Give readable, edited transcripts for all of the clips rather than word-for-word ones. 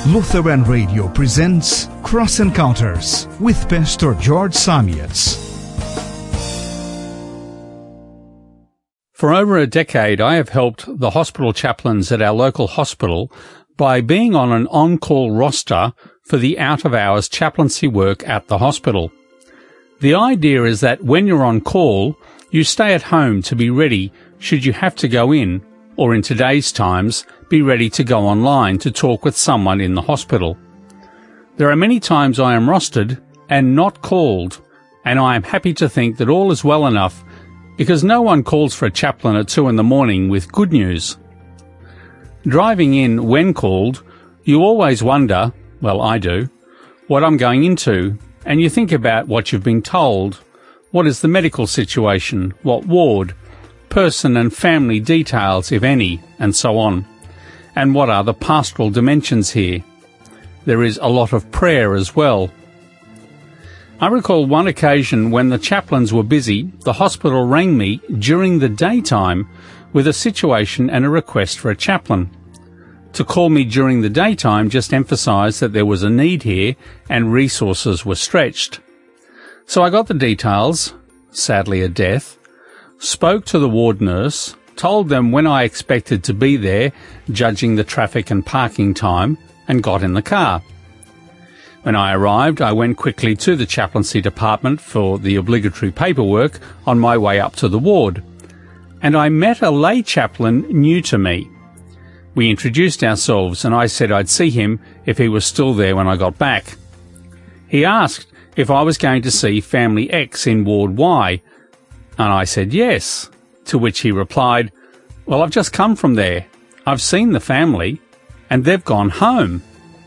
Lutheran Radio presents Cross Encounters with Pastor George Samietz. For over a decade, I have helped the hospital chaplains at our local hospital by being on an on-call roster for the out-of-hours chaplaincy work at the hospital. The idea is that when you're on call, you stay at home to be ready should you have to go in, or in today's times, be ready to go online to talk with someone in the hospital. There are many times I am rostered and not called, and I am happy to think that all is well enough because no one calls for a chaplain at 2 a.m. with good news. Driving in when called, you always wonder, well I do, what I'm going into, and you think about what you've been told. What is the medical situation? What ward? Person and family details, if any, and so on. And what are the pastoral dimensions here? There is a lot of prayer as well. I recall one occasion when the chaplains were busy, the hospital rang me during the daytime with a situation and a request for a chaplain. To call me during the daytime just emphasised that there was a need here and resources were stretched. So I got the details, sadly a death, spoke to the ward nurse, told them when I expected to be there, judging the traffic and parking time, and got in the car. When I arrived, I went quickly to the chaplaincy department for the obligatory paperwork on my way up to the ward, and I met a lay chaplain new to me. We introduced ourselves, and I said I'd see him if he was still there when I got back. He asked if I was going to see Family X in Ward Y, and I said yes, to which he replied, well, I've just come from there. I've seen the family, and they've gone home.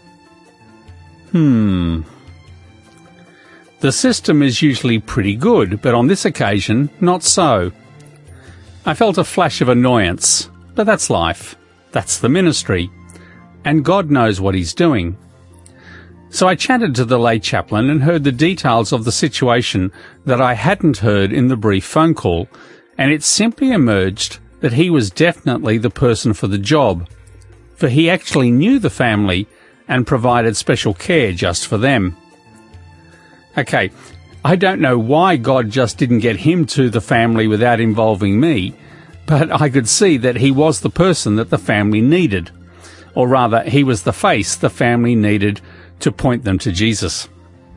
The system is usually pretty good, but on this occasion, not so. I felt a flash of annoyance, but that's life. That's the ministry. And God knows what he's doing. So I chatted to the lay chaplain and heard the details of the situation that I hadn't heard in the brief phone call, and it simply emerged that he was definitely the person for the job, for he actually knew the family and provided special care just for them. Okay, I don't know why God just didn't get him to the family without involving me, but I could see that he was the person that the family needed, or rather, he was the face the family needed to point them to Jesus.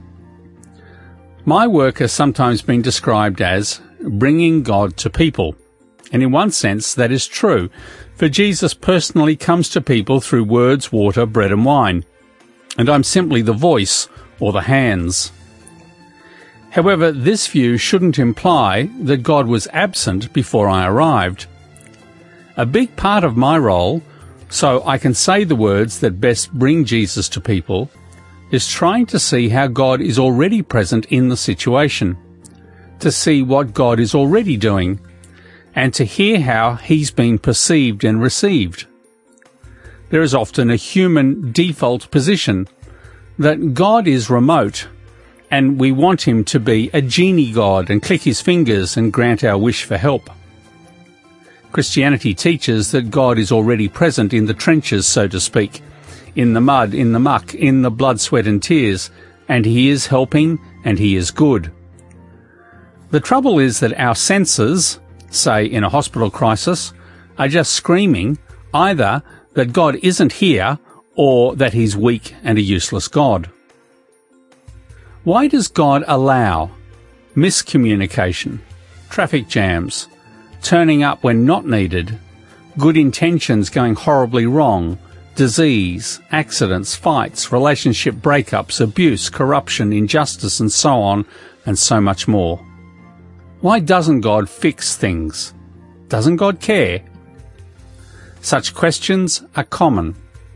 My work has sometimes been described as bringing God to people, and in one sense that is true, for Jesus personally comes to people through words, water, bread and wine, and I'm simply the voice or the hands. However, this view shouldn't imply that God was absent before I arrived. A big part of my role, so I can say the words that best bring Jesus to people, is trying to see how God is already present in the situation, to see what God is already doing, and to hear how he's been perceived and received. There is often a human default position that God is remote, and we want him to be a genie God and click his fingers and grant our wish for help. Christianity teaches that God is already present in the trenches, so to speak, in the mud, in the muck, in the blood, sweat and tears, and he is helping and he is good. The trouble is that our senses, say in a hospital crisis, are just screaming either that God isn't here or that he's weak and a useless God. Why does God allow miscommunication, traffic jams, turning up when not needed, good intentions going horribly wrong, disease, accidents, fights, relationship breakups, abuse, corruption, injustice, and so on, and so much more? Why doesn't God fix things? Doesn't God care? Such questions are common.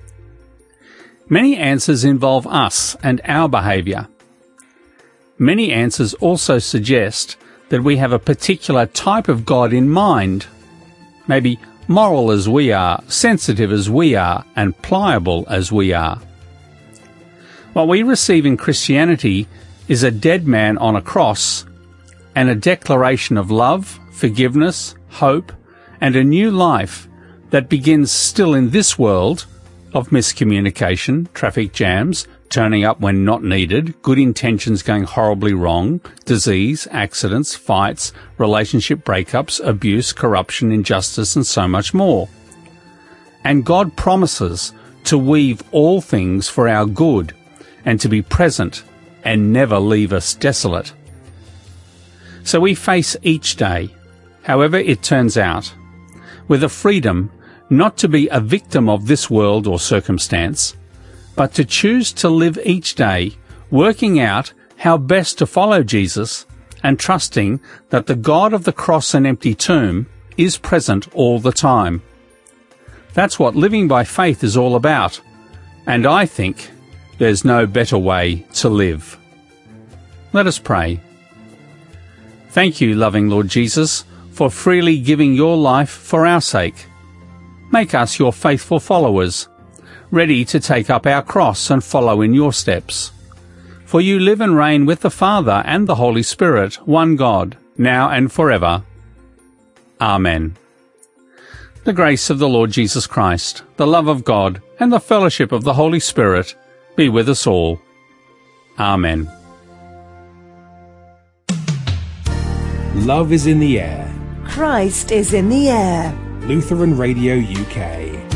Many answers involve us and our behaviour. Many answers also suggest that we have a particular type of God in mind, maybe moral as we are, sensitive as we are, and pliable as we are. What we receive in Christianity is a dead man on a cross and a declaration of love, forgiveness, hope, and a new life that begins still in this world, of miscommunication, traffic jams, turning up when not needed, good intentions going horribly wrong, disease, accidents, fights, relationship breakups, abuse, corruption, injustice, and so much more. And God promises to weave all things for our good and to be present and never leave us desolate. So we face each day, however it turns out, with a freedom not to be a victim of this world or circumstance, but to choose to live each day working out how best to follow Jesus and trusting that the God of the cross and empty tomb is present all the time. That's what living by faith is all about, and I think there's no better way to live. Let us pray. Thank you, loving Lord Jesus, for freely giving your life for our sake. Make us your faithful followers, ready to take up our cross and follow in your steps. For you live and reign with the Father and the Holy Spirit, one God, now and forever. Amen. The grace of the Lord Jesus Christ, the love of God, and the fellowship of the Holy Spirit be with us all. Amen. Love is in the air. Christ is in the air. Lutheran Radio UK.